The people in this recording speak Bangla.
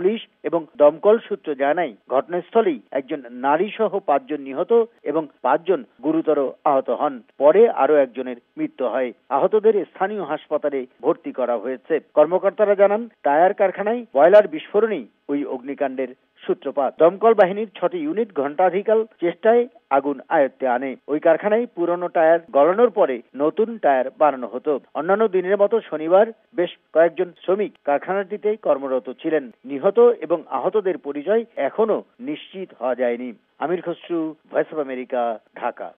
পুলিশ এবং দমকল সূত্র জানায়, ঘটনাস্থলেই একজন নারী সহ 5 জন নিহত এবং 5 জন গুরুতর আহত হন। পরে আরো একজনের মৃত্যু হয়। আহতদের স্থানীয় হাসপাতালে ভর্তি করা হয়েছে। কর্মকর্তারা জানান, টায়ার কারখানায় বয়লার বিস্ফোরণেই ওই অগ্নিকাণ্ডের সূত্রপাত। দমকল বাহিনীর 6টি ইউনিট ঘণ্টাধিকাল চেষ্টায় আগুন আয়ত্তে আনে। ওই কারখানায় পুরনো টায়ার গলানোর পরে নতুন টায়ার বানানো হতো। অন্যান্য দিনের মতো শনিবার বেশ কয়েকজন শ্রমিক কারখানাটিতে কর্মরত ছিলেন। নিহত এবং আহতদের পরিচয় এখনো নিশ্চিত হওয়া যায়নি। Amir Khasru, voice of America, Dhaka.